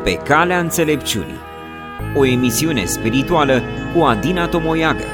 Pe calea înțelepciunii, o emisiune spirituală cu Adina Tomoiagă.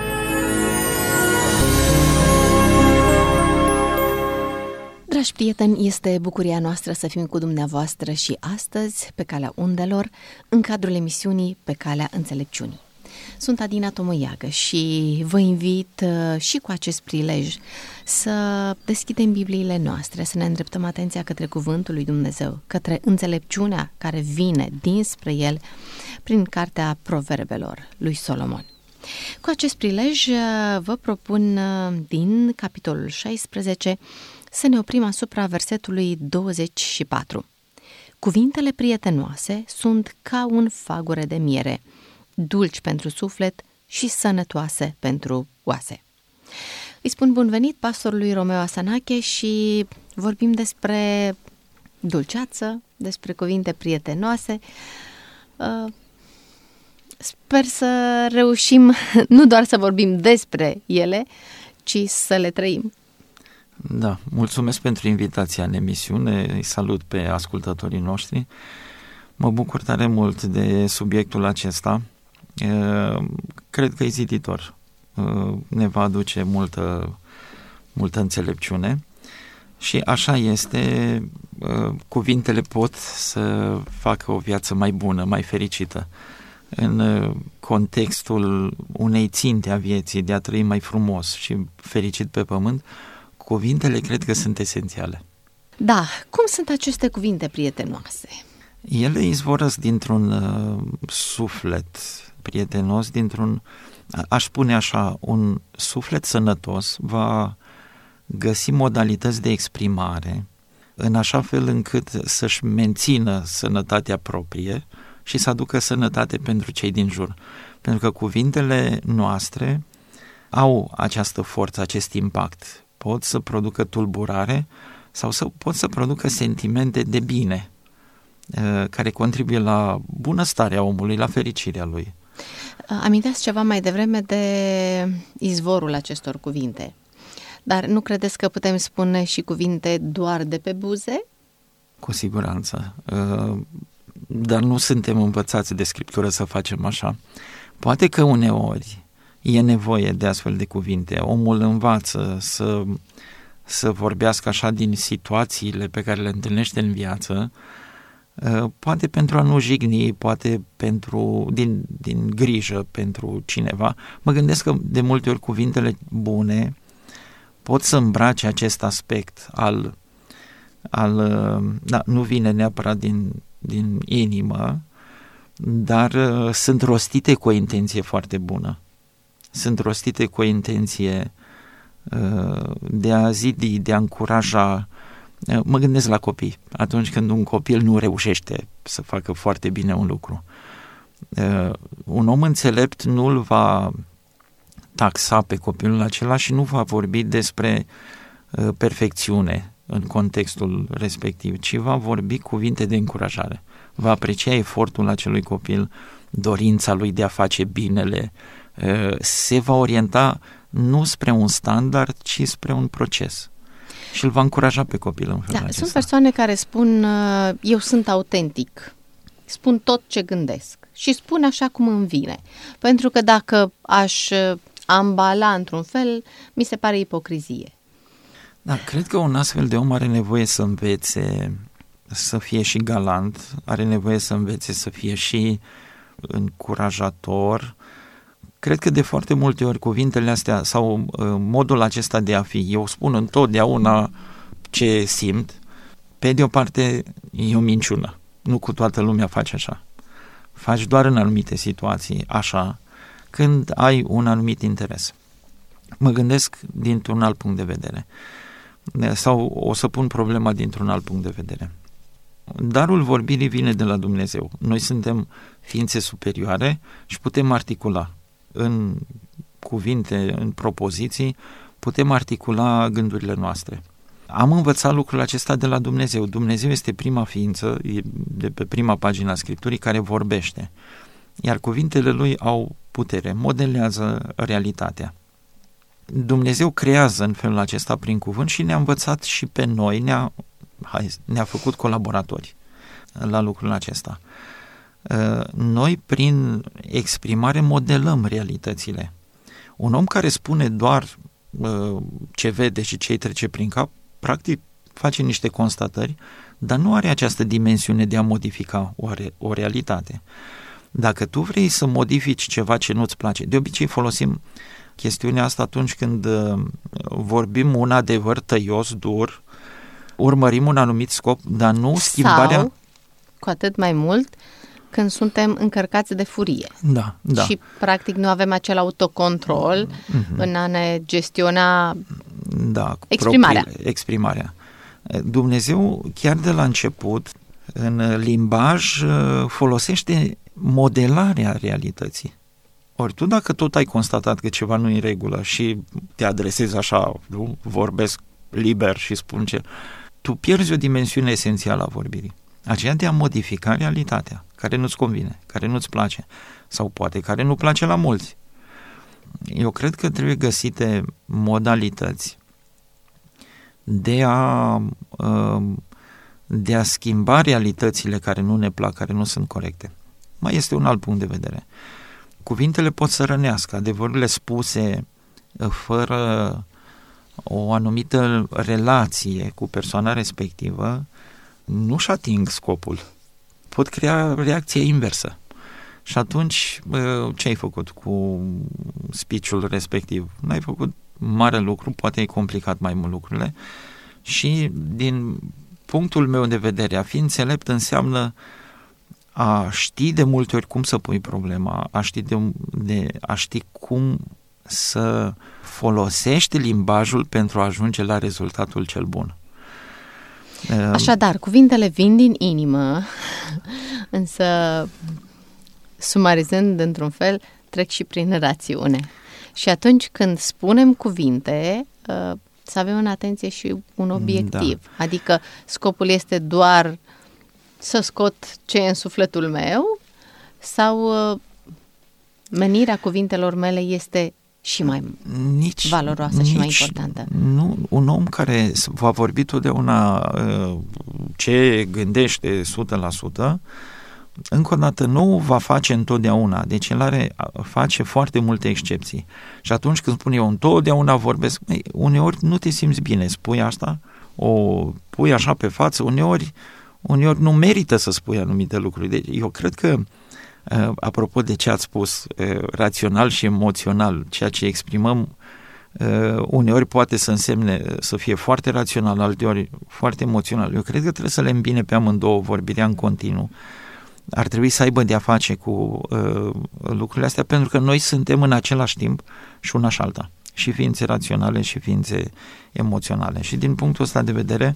Dragi prieteni, este bucuria noastră să fim cu dumneavoastră și astăzi pe calea undelor, în cadrul emisiunii Pe calea înțelepciunii. Sunt Adina Tomoiagă și vă invit și cu acest prilej să deschidem Bibliile noastre, să ne îndreptăm atenția către Cuvântul lui Dumnezeu, către înțelepciunea care vine dinspre El prin cartea Proverbelor lui Solomon. Cu acest prilej vă propun din capitolul 16 să ne oprim asupra versetului 24. Cuvintele prietenoase sunt ca un fagure de miere, dulci pentru suflet și sănătoase pentru oase. Îi spun bun venit pastorului Romeo Asanache și vorbim despre dulceață, despre cuvinte prietenoase. Sper să reușim nu doar să vorbim despre ele, ci să le trăim. Da, mulțumesc pentru invitația în emisiune, îi salut pe ascultătorii noștri. Mă bucur tare mult de subiectul acesta. Cred că e ziditor, ne va aduce multă înțelepciune și așa este, cuvintele pot să facă o viață mai bună, mai fericită. În contextul unei ținte a vieții de a trăi mai frumos și fericit pe pământ, cuvintele cred că sunt esențiale. Da, cum sunt aceste cuvinte prietenoase? Ele izvorăsc dintr-un suflet prietenos, aș spune așa, un suflet sănătos va găsi modalități de exprimare în așa fel încât să-și mențină sănătatea proprie și să aducă sănătate pentru cei din jur. Pentru că cuvintele noastre au această forță, acest impact. Pot să producă tulburare sau pot să producă sentimente de bine care contribuie la bunăstarea omului, la fericirea lui. Aminteați ceva mai devreme de izvorul acestor cuvinte, dar nu credeți că putem spune și cuvinte doar de pe buze? Cu siguranță, dar nu suntem învățați de Scriptură să facem așa. Poate că uneori e nevoie de astfel de cuvinte. Omul învață să vorbească așa din situațiile pe care le întâlnește în viață, poate pentru a nu jigni, poate din grijă pentru cineva. Mă gândesc că de multe ori cuvintele bune pot să îmbrace acest aspect nu vine neapărat din inimă, dar sunt rostite cu o intenție foarte bună. Sunt rostite cu o intenție de a zidi, de a încuraja. Mă gândesc la copii. Atunci când un copil nu reușește să facă foarte bine un lucru, un om înțelept nu îl va taxa pe copilul acela și nu va vorbi despre perfecțiune în contextul respectiv, ci va vorbi cuvinte de încurajare. Va aprecia efortul acelui copil, dorința lui de a face binele, se va orienta nu spre un standard, ci spre un proces. Și îl va încuraja pe copil în felul acesta. Sunt persoane care spun, eu sunt autentic, spun tot ce gândesc și spun așa cum îmi vine. Pentru că dacă aș ambala într-un fel, mi se pare ipocrizie. Da, cred că un astfel de om are nevoie să învețe să fie și galant, are nevoie să învețe să fie și încurajator. Cred că de foarte multe ori cuvintele astea sau modul acesta de a fi, eu spun întotdeauna ce simt, pe de o parte e o minciună. Nu cu toată lumea faci așa. Faci doar în anumite situații așa, când ai un anumit interes. Mă gândesc dintr-un alt punct de vedere. Sau o să pun problema dintr-un alt punct de vedere. Darul vorbirii vine de la Dumnezeu. Noi suntem ființe superioare și putem articula în cuvinte, în propoziții, putem articula gândurile noastre. Am învățat lucrul acesta de la Dumnezeu. Dumnezeu este prima ființă, de pe prima pagină a Scripturii, care vorbește. Iar cuvintele Lui au putere, modelează realitatea. Dumnezeu creează în felul acesta prin cuvânt și ne-a învățat și pe noi, ne-a făcut colaboratori la lucrul acesta. Noi, prin exprimare, modelăm realitățile. Un om care spune doar ce vede și ce îi trece prin cap, practic face niște constatări, dar nu are această dimensiune de a modifica o realitate. Dacă tu vrei să modifici ceva ce nu-ți place, de obicei folosim chestiunea asta atunci când vorbim un adevăr tăios, dur, urmărim un anumit scop, dar nu schimbarea... Sau, cu atât mai mult, când suntem încărcați de furie. Da. Și, practic, nu avem acel autocontrol în a ne gestiona exprimarea. Dumnezeu, chiar de la început, în limbaj, folosește modelarea realității. Ori tu, dacă tot ai constatat că ceva nu e în regulă și te adresezi așa, nu? Vorbesc liber și spun ce... Tu pierzi o dimensiune esențială a vorbirii. Aceea de a modifica realitatea, care nu-ți convine, care nu-ți place, sau poate care nu place la mulți. Eu cred că trebuie găsite modalități de a schimba realitățile care nu ne plac, care nu sunt corecte. Mai este un alt punct de vedere. Cuvintele pot să rănească, adevărurile spuse fără o anumită relație cu persoana respectivă nu-și ating scopul. Pot crea reacție inversă. Și atunci, ce ai făcut cu speech-ul respectiv? N-ai făcut mare lucru, poate ai complicat mai mult lucrurile și din punctul meu de vedere, a fi înțelept înseamnă a ști de multe ori cum să pui problema, a ști cum să folosești limbajul pentru a ajunge la rezultatul cel bun. Așadar, cuvintele vin din inimă, însă, sumarizând într-un fel, trec și prin rațiune. Și atunci când spunem cuvinte, să avem în atenție și un obiectiv. Da. Adică scopul este doar să scot ce e în sufletul meu sau menirea cuvintelor mele este și mai valoroasă și mai importantă. Nu, un om care va vorbi totdeauna ce gândește 100%, încă o dată nu va face întotdeauna, deci el face foarte multe excepții. Și atunci când spun eu întotdeauna vorbesc, uneori nu te simți bine, spui asta, o pui așa pe față, uneori nu merită să spui anumite lucruri. Deci eu cred că apropo de ce ați spus, rațional și emoțional, ceea ce exprimăm uneori poate să însemne să fie foarte rațional, alteori foarte emoțional. Eu cred că trebuie să le îmbine pe amândouă vorbirea în continuu. Ar trebui să aibă de-a face cu lucrurile astea, pentru că noi suntem în același timp și una și alta. Și ființe raționale și ființe emoționale. Și din punctul ăsta de vedere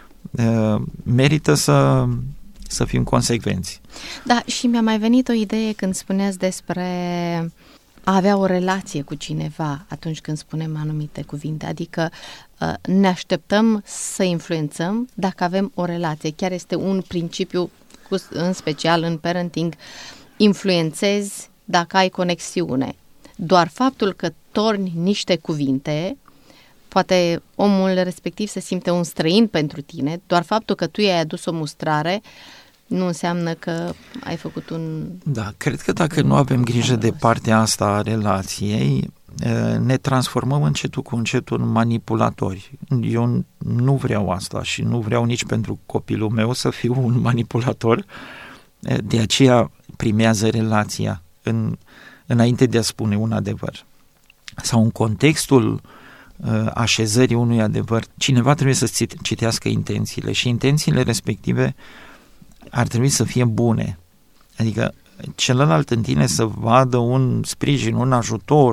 merită să fim consecvenți. Da, și mi-a mai venit o idee când spuneați despre a avea o relație cu cineva atunci când spunem anumite cuvinte, adică ne așteptăm să influențăm dacă avem o relație. Chiar este un principiu, în special în parenting, influențezi dacă ai conexiune. Doar faptul că torni niște cuvinte, poate omul respectiv se simte un străin pentru tine, doar faptul că tu i-ai adus o mustrare nu înseamnă că ai făcut un... Da, cred că dacă nu avem grijă de partea asta a relației, ne transformăm încetul cu încetul în manipulatori. Eu nu vreau asta și nu vreau nici pentru copilul meu să fiu un manipulator, de aceea primează relația înainte de a spune un adevăr. Sau în contextul așezării unui adevăr, cineva trebuie să citească intențiile și intențiile respective ar trebui să fie bune. Adică celălalt în tine să vadă un sprijin, un ajutor,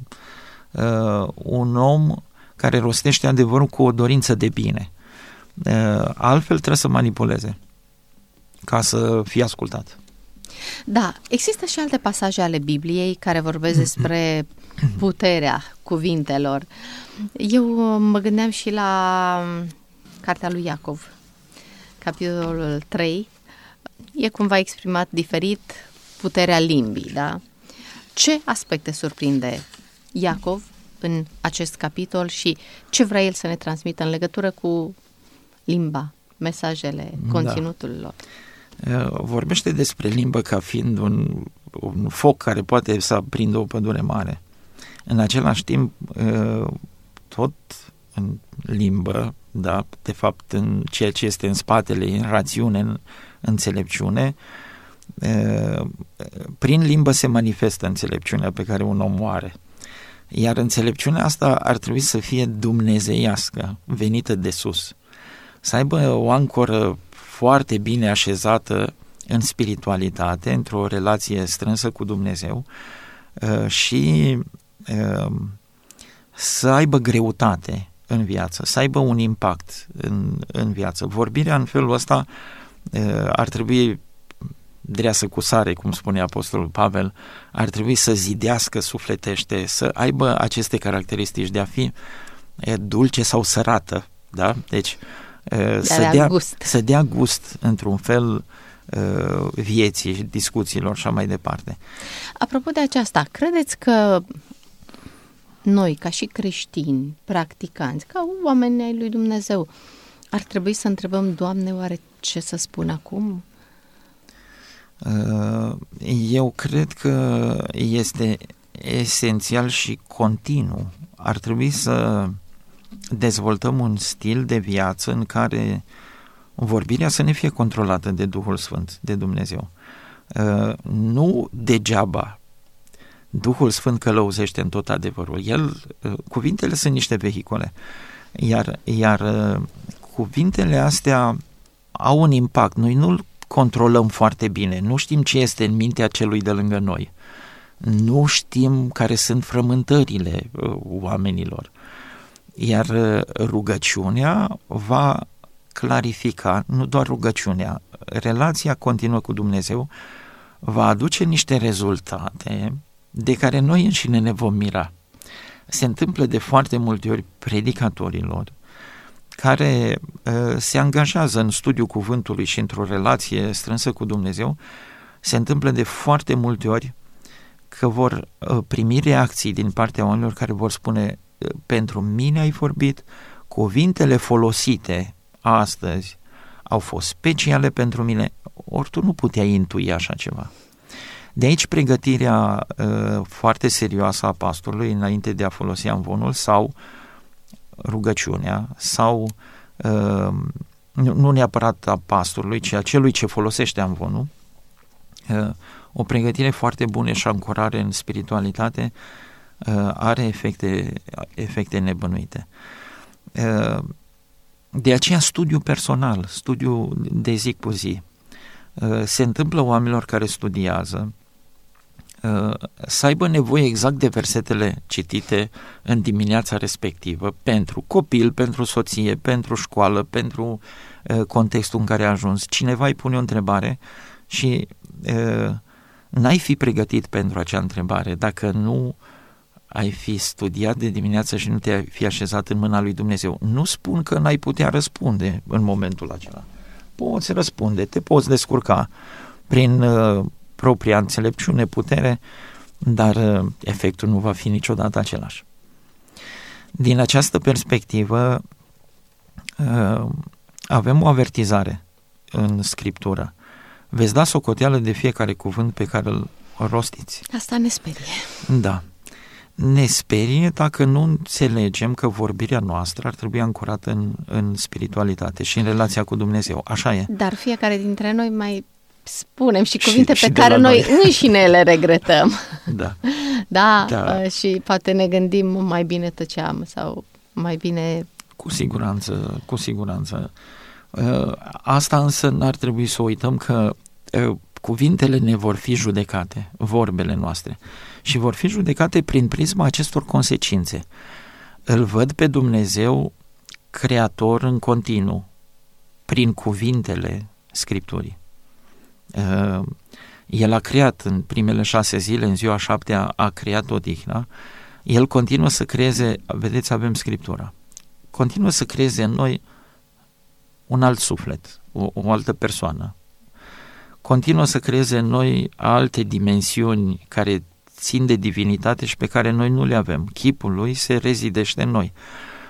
un om care rostește adevărul cu o dorință de bine. Altfel trebuie să manipuleze ca să fie ascultat. Da, există și alte pasaje ale Bibliei care vorbesc despre puterea cuvintelor. Eu mă gândeam și la cartea lui Iacov, capitolul 3, e cumva exprimat diferit puterea limbii, da? Ce aspecte surprinde Iacov în acest capitol și ce vrea el să ne transmită în legătură cu limba, mesajele, conținutul lor? Vorbește despre limbă ca fiind un foc care poate să aprindă o pădure mare. În același timp, tot în limbă, da, de fapt în ceea ce este în spatele, în rațiune, în înțelepciune, prin limbă se manifestă înțelepciunea pe care un om o are. Iar înțelepciunea asta ar trebui să fie dumnezeiască, venită de sus. Să aibă o ancoră foarte bine așezată în spiritualitate, într-o relație strânsă cu Dumnezeu și să aibă greutate în viață, să aibă un impact în viață. Vorbirea în felul ăsta ar trebui dreasă cu sare, cum spune Apostolul Pavel, ar trebui să zidească sufletește, să aibă aceste caracteristici de a fi dulce sau sărată, da? Deci să dea gust într-un fel vieții, discuțiilor și mai departe. Apropo de aceasta, credeți că noi, ca și creștini, practicanți, ca oameni ai lui Dumnezeu, ar trebui să întrebăm, Doamne, oare ce să spun acum? Eu cred că este esențial și continuu. Ar trebui să dezvoltăm un stil de viață în care vorbirea să ne fie controlată de Duhul Sfânt, de Dumnezeu. Nu degeaba Duhul Sfânt călăuzește în tot adevărul. Cuvintele sunt niște vehicule, iar cuvintele astea au un impact. Noi nu-l controlăm foarte bine, nu știm ce este în mintea celui de lângă noi, nu știm care sunt frământările oamenilor, iar rugăciunea va clarifica, nu doar rugăciunea, relația continuă cu Dumnezeu va aduce niște rezultate de care noi înșine ne vom mira. Se întâmplă de foarte multe ori predicatorilor care se angajează în studiul cuvântului și într-o relație strânsă cu Dumnezeu, se întâmplă de foarte multe ori că vor primi reacții din partea oamenilor care vor spune: pentru mine ai vorbit, cuvintele folosite astăzi au fost speciale pentru mine, ori tu nu puteai intui așa ceva. De aici pregătirea foarte serioasă a pastorului înainte de a folosi amvonul sau rugăciunea sau nu neapărat a pastorului, ci a celui ce folosește amvonul, o pregătire foarte bună și ancorare în spiritualitate are efecte nebănuite. De aceea studiu personal, studiu de zi cu zi. Se întâmplă oamenilor care studiază să aibă nevoie exact de versetele citite în dimineața respectivă pentru copil, pentru soție, pentru școală, pentru contextul în care a ajuns. Cineva îi pune o întrebare și n-ai fi pregătit pentru acea întrebare dacă nu ai fi studiat de dimineață și nu te-ai fi așezat în mâna lui Dumnezeu. Nu spun că n-ai putea răspunde în momentul acela. Poți răspunde, te poți descurca prin propria înțelepciune, putere, dar efectul nu va fi niciodată același. Din această perspectivă avem o avertizare în Scriptură. Veți da socoteală de fiecare cuvânt pe care îl rostiți. Asta ne sperie. Da. Ne sperie dacă nu înțelegem că vorbirea noastră ar trebui ancorată în spiritualitate și în relația cu Dumnezeu. Așa e. Dar fiecare dintre noi mai spunem și cuvinte pe care noi înșine le regretăm. Da. Da, și poate ne gândim mai bine tăceam sau mai bine... Cu siguranță. Asta însă n-ar trebui să uităm că cuvintele ne vor fi judecate, vorbele noastre, și vor fi judecate prin prisma acestor consecințe. Îl văd pe Dumnezeu creator în continuu, prin cuvintele Scripturii. El a creat în primele 6 zile, în ziua 7-a a creat odihna, El continuă să creeze, vedeți, avem Scriptura, continuă să creeze în noi un alt suflet, o altă persoană, continuă să creeze în noi alte dimensiuni care țin de divinitate și pe care noi nu le avem. Chipul Lui se rezidește în noi.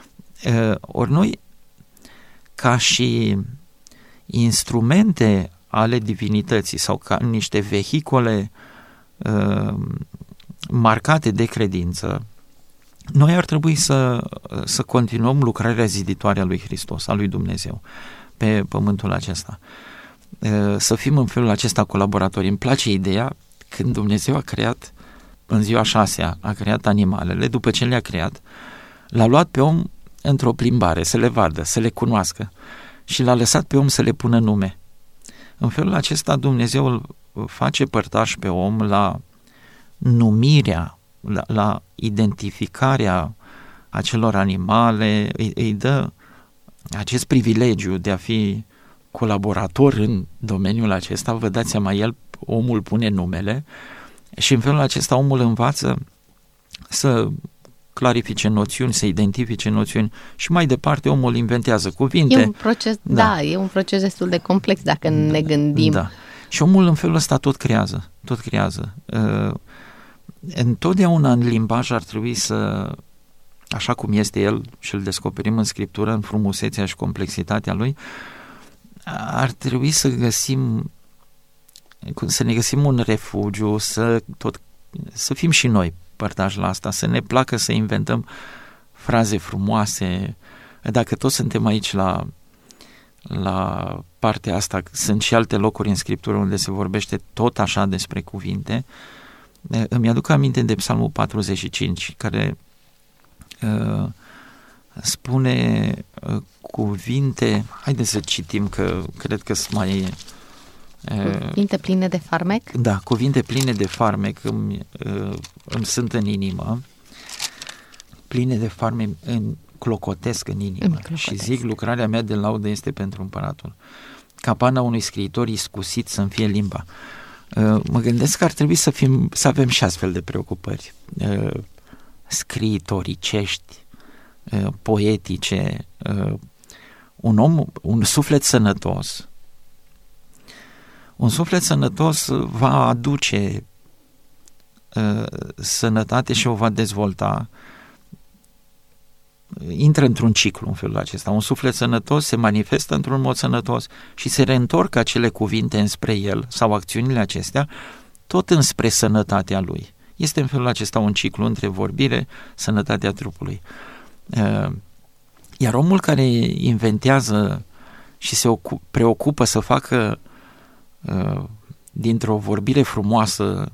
Ori noi, ca și instrumente ale divinității sau ca niște vehicole marcate de credință, noi ar trebui să continuăm lucrarea ziditoare a lui Hristos, a lui Dumnezeu, pe pământul acesta. Să fim în felul acesta colaboratori. Îmi place ideea când Dumnezeu a creat, în ziua 6-a, a creat animalele, după ce le-a creat, l-a luat pe om într-o plimbare, să le vadă, să le cunoască și l-a lăsat pe om să le pună nume. În felul acesta Dumnezeu îl face părtaș pe om la numirea, la identificarea acelor animale, îi dă acest privilegiu de a fi colaborator în domeniul acesta. Vă dați seama, omul pune numele și în felul acesta omul învață să clarifice noțiuni, să identifice noțiuni și mai departe omul inventează cuvinte. E un proces, e un proces destul de complex dacă ne gândim. Da. Și omul în felul ăsta tot creează. Întotdeauna în limbaj ar trebui să, așa cum este el și îl descoperim în Scriptură, în frumusețea și complexitatea lui, ar trebui să ne găsim un refugiu, să fim și noi părtași la asta, să ne placă să inventăm fraze frumoase. Dacă toți suntem aici la partea asta, sunt și alte locuri în Scriptură unde se vorbește tot așa despre cuvinte. Îmi aduc aminte de Psalmul 45, care spune cuvinte, haideți să citim că cred că sunt mai... Cuvinte pline de farmec? Da, cuvinte pline de farmec îmi sunt în inimă, pline de farmec îmi clocotesc în inimă și zic, lucrarea mea de laudă este pentru împăratul. Capana unui scriitor iscusit să-mi fie limba. Mă gândesc că ar trebui să avem și astfel de preocupări scriitoricești, poetice, un suflet sănătos. Un suflet sănătos va aduce sănătate și o va dezvolta. Intră într-un ciclu în felul acesta. Un suflet sănătos se manifestă într-un mod sănătos și se reîntorc acele cuvinte înspre el sau acțiunile acestea tot înspre sănătatea lui. Este în felul acesta un ciclu între vorbire, sănătatea trupului. Iar omul care inventează și se preocupă să facă dintr-o vorbire frumoasă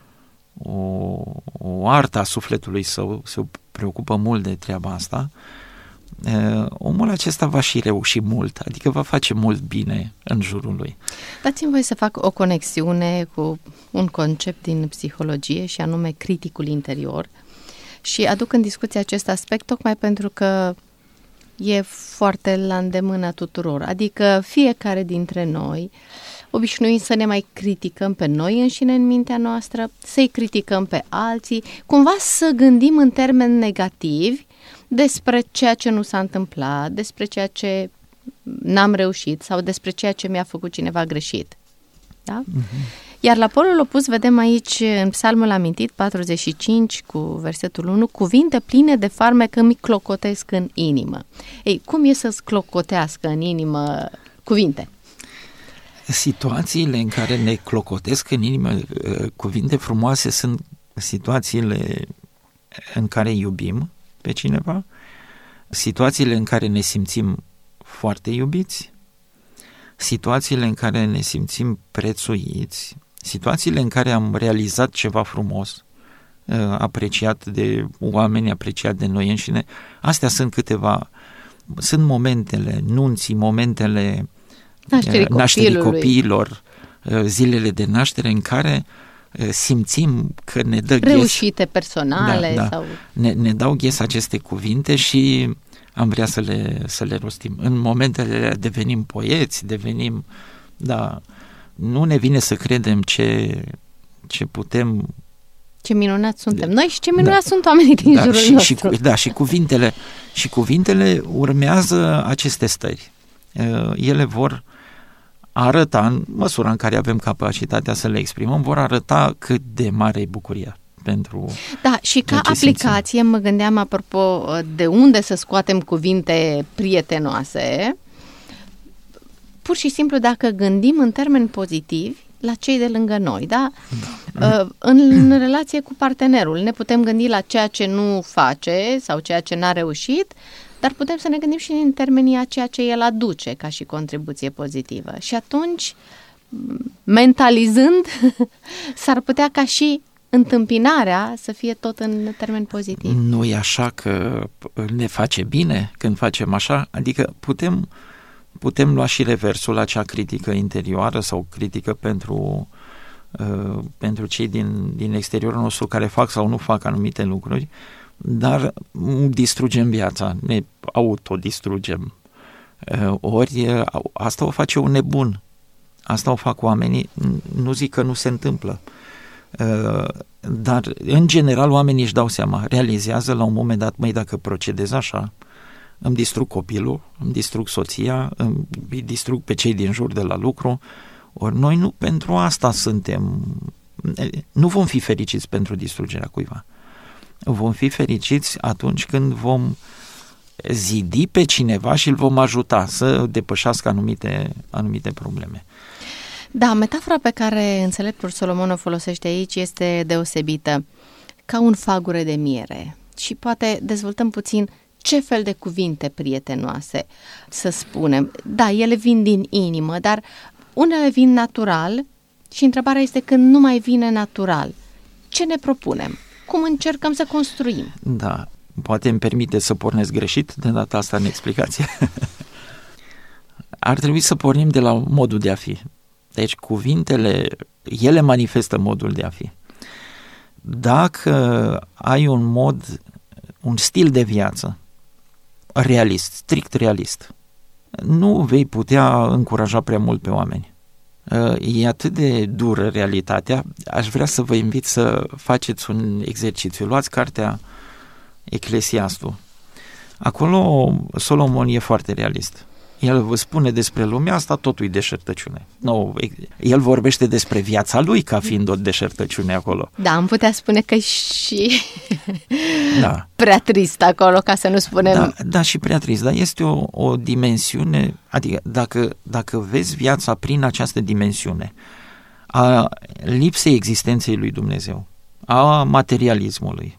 o artă a sufletului său, se preocupă mult de treaba asta, omul acesta va și reuși mult, adică va face mult bine în jurul lui. Dați-mi voi să fac o conexiune cu un concept din psihologie și anume criticul interior și aduc în discuție acest aspect tocmai pentru că e foarte la îndemână tuturor, adică fiecare dintre noi obișnuim să ne mai criticăm pe noi înșine în mintea noastră, să-i criticăm pe alții, cumva să gândim în termeni negativi despre ceea ce nu s-a întâmplat, despre ceea ce n-am reușit sau despre ceea ce mi-a făcut cineva greșit. Da? Iar la polul opus vedem aici în psalmul amintit 45 cu versetul 1, cuvinte pline de farmec îmi clocotesc în inimă. Ei, cum e să-ți clocotească în inimă cuvinte? Situațiile în care ne clocotesc în inimă cuvinte frumoase sunt situațiile în care iubim pe cineva, situațiile în care ne simțim foarte iubiți, situațiile în care ne simțim prețuiți, situațiile în care am realizat ceva frumos, apreciat de oameni, apreciat de noi înșine. Astea sunt sunt momentele nunții, momentele nașterii copiilor, zilele de naștere în care simțim că ne dă reușite personale sau... ne dau ghes aceste cuvinte și am vrea să le rostim. În momentele alea devenim poeți, nu ne vine să credem ce putem. Ce minunați suntem noi și ce minunați sunt oamenii din jurul nostru. Și cuvintele urmează aceste stări. Ele vor arăta, în măsura în care avem capacitatea să le exprimăm, vor arăta cât de mare e bucuria pentru... Da, și ca aplicație mă gândeam, apropo, de unde să scoatem cuvinte prietenoase. pur și simplu dacă gândim în termeni pozitivi la cei de lângă noi, da? În relație cu partenerul, ne putem gândi la ceea ce nu face sau ceea ce n-a reușit, dar putem să ne gândim și în termenii a ceea ce el aduce ca și contribuție pozitivă. Și atunci, mentalizând, s-ar putea ca și întâmpinarea să fie tot în termen pozitiv. Nu e așa că ne face bine când facem așa? Adică putem lua și reversul, acea critică interioară sau critică pentru cei din exteriorul nostru care fac sau nu fac anumite lucruri, dar distrugem viața, ne autodistrugem. Ori asta o face un nebun, asta o fac oamenii, nu zic că nu se întâmplă, dar în general oamenii își dau seama, realizează la un moment dat, măi, dacă procedez așa, îmi distrug copilul, îmi distrug soția, îi distrug pe cei din jur de la lucru, ori noi nu pentru asta suntem, nu vom fi fericiți pentru distrugerea cuiva. Vom fi fericiți atunci când vom zidi pe cineva și îl vom ajuta să depășească anumite probleme. Da, metafora pe care înțeleptul Solomon o folosește aici este deosebită, ca un fagure de miere. Și poate dezvoltăm puțin ce fel de cuvinte prietenoase să spunem. Da, ele vin din inimă, dar unele vin natural și întrebarea este când nu mai vine natural. Ce ne propunem? Cum încercăm să construim? Da, poate îmi permite să pornesc greșit de data asta în explicație. Ar trebui să pornim de la modul de a fi. Deci cuvintele, ele manifestă modul de a fi. Dacă ai un stil de viață realist, strict realist, nu vei putea încuraja prea mult pe oameni. E atât de dură realitatea, aș vrea să vă invit să faceți un exercițiu. Luați cartea Eclesiastul. Acolo Solomon e foarte realist. El vă spune despre lumea asta, totul e deșertăciune. No, el vorbește despre viața lui ca fiind o deșertăciune acolo. Da, am putea spune că și da. Prea trist acolo, ca să nu spunem... Da, și prea trist, dar este o dimensiune, adică dacă vezi viața prin această dimensiune a lipsei existenței lui Dumnezeu, a materialismului,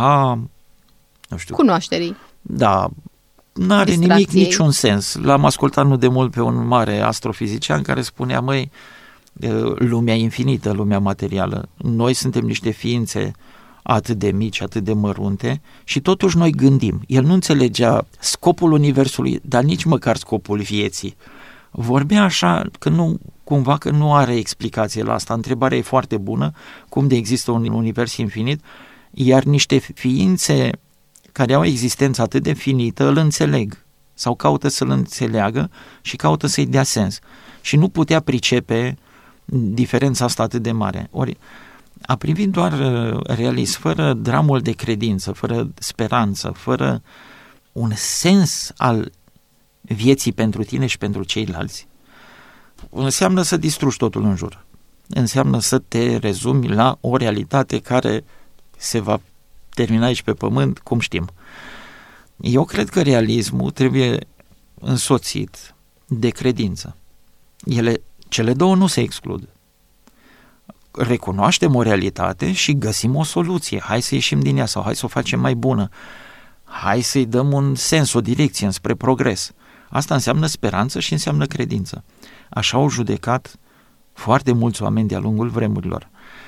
cunoașterii. Da, n-are nimic, niciun sens. L-am ascultat nu de mult pe un mare astrofizician care spunea, măi, lumea infinită, lumea materială, noi suntem niște ființe atât de mici, atât de mărunte și totuși noi gândim. El nu înțelegea scopul universului, dar nici măcar scopul vieții. Vorbea așa cumva că nu are explicație la asta. Întrebarea e foarte bună, cum de există un univers infinit, iar niște ființe care au o existență atât de finită îl înțeleg sau caută să-l înțeleagă și caută să-i dea sens. Și nu putea pricepe diferența asta atât de mare. Ori a privit doar realist, fără dramul de credință, fără speranță, fără un sens al vieții pentru tine și pentru ceilalți, înseamnă să distrugi totul în jur. Înseamnă să te rezumi la o realitate care se va termina aici pe pământ, cum știm. Eu cred că realismul trebuie însoțit de credință. Cele două nu se exclud. Recunoaștem o realitate și găsim o soluție. Hai să ieșim din ea sau hai să o facem mai bună. Hai să-i dăm un sens, o direcție înspre progres. Asta înseamnă speranță și înseamnă credință. Așa au judecat foarte mulți oameni de-a lungul vremurilor.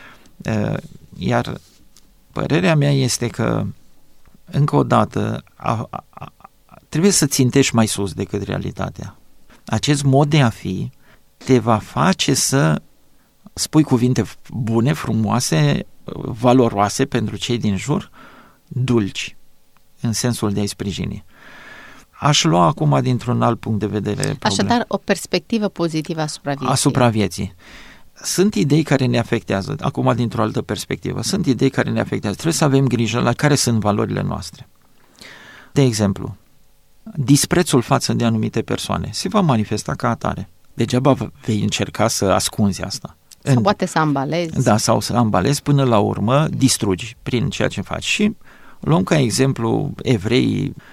Iar părerea mea este că, încă o dată, trebuie să țintești mai sus decât realitatea. Acest mod de a fi te va face să spui cuvinte bune, frumoase, valoroase pentru cei din jur, dulci, în sensul de a-i sprijini. Aș lua acum dintr-un alt punct de vedere probleme. Așadar, o perspectivă pozitivă asupra vieții. Asupra vieții. Sunt idei care ne afectează, acum dintr-o altă perspectivă, sunt idei care ne afectează. Trebuie să avem grijă la care sunt valorile noastre. De exemplu, disprețul față de anumite persoane se va manifesta ca atare. Degeaba vei încerca să ascunzi asta. Sau poate să ambalezi. Da, sau să ambalezi, până la urmă distrugi prin ceea ce faci. Și luăm ca exemplu evreii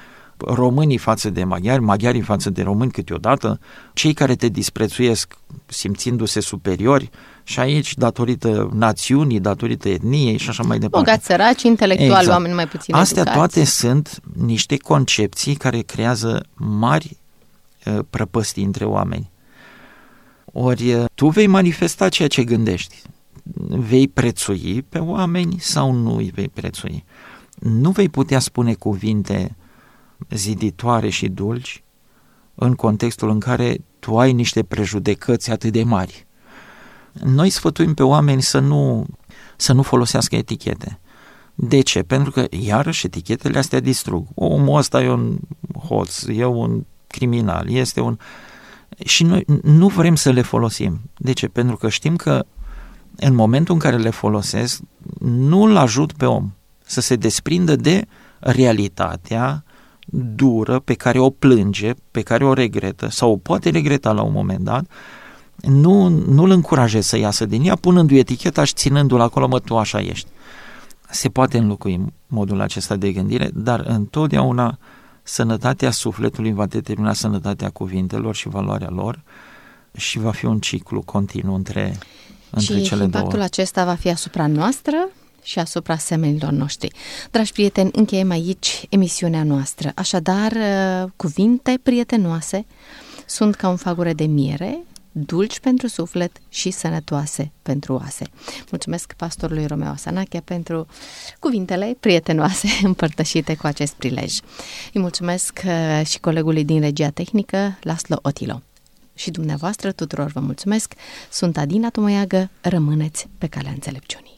românii față de maghiari, maghiarii față de români câteodată, cei care te disprețuiesc simțindu-se superiori și aici datorită națiunii, datorită etniei și așa mai departe. Bogați, săraci, intelectuali, exact. Oameni mai puțin Astea educați. toate sunt niște concepții care creează mari prăpăstii între oameni. Ori tu vei manifesta ceea ce gândești. Vei prețui pe oameni sau nu îi vei prețui? Nu vei putea spune cuvinte ziditoare și dulci în contextul în care tu ai niște prejudecăți atât de mari. Noi sfătuim pe oameni să nu folosească etichete. De ce? Pentru că, iarăși, etichetele astea distrug. Omul ăsta e un hoț, e un criminal, este un... Și noi nu vrem să le folosim. De ce? Pentru că știm că în momentul în care le folosesc, nu îl ajut pe om să se desprindă de realitatea dură pe care o plânge, pe care o regretă sau o poate regreta la un moment dat. Nu îl încurajez să iasă din ea punându-i eticheta și ținându-l acolo, mă, tu așa ești. Se poate înlocui modul acesta de gândire, dar întotdeauna sănătatea sufletului va determina sănătatea cuvintelor și valoarea lor și va fi un ciclu continuu între cele două. Și impactul acesta va fi asupra noastră și asupra semenilor noștri. Dragi prieteni, încheiem aici emisiunea noastră. Așadar, cuvinte prietenoase sunt ca un fagure de miere, dulci pentru suflet și sănătoase pentru oase. Mulțumesc pastorului Romeo Asanache pentru cuvintele prietenoase împărtășite cu acest prilej. Îi mulțumesc și colegului din regia tehnică, Laslo Otilo. Și dumneavoastră tuturor vă mulțumesc. Sunt Adina Tomoiagă, rămâneți pe calea înțelepciunii.